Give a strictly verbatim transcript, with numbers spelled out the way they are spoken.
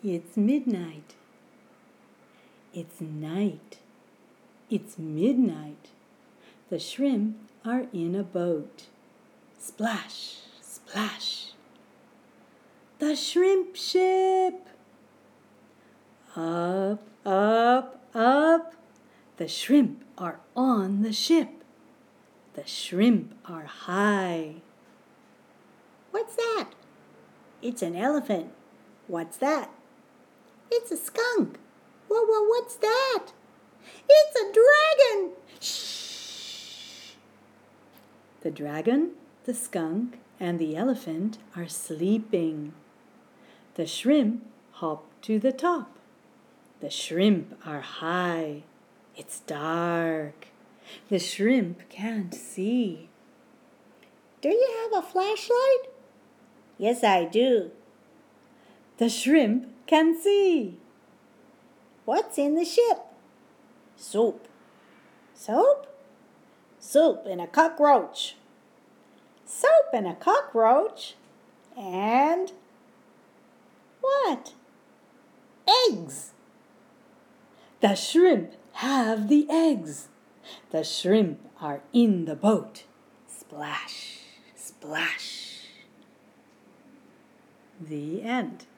It's midnight. It's night. It's midnight. The shrimp are in a boat. Splash, splash. The shrimp ship. Up, up, up. The shrimp are on the ship. The shrimp are high. What's that? It's an elephant. What's that? It's a skunk. Whoa, whoa, what's that? It's a dragon. Shh. The dragon, the skunk, and the elephant are sleeping. The shrimp hop to the top. The shrimp are high. It's dark. The shrimp can't see. Do you have a flashlight? Yes, I do. The shrimp can see. What's in the ship? Soup. Soap? Soup and a cockroach. Soap and a cockroach? And what? Eggs. The shrimp have the eggs. The shrimp are in the boat. Splash, splash. The end.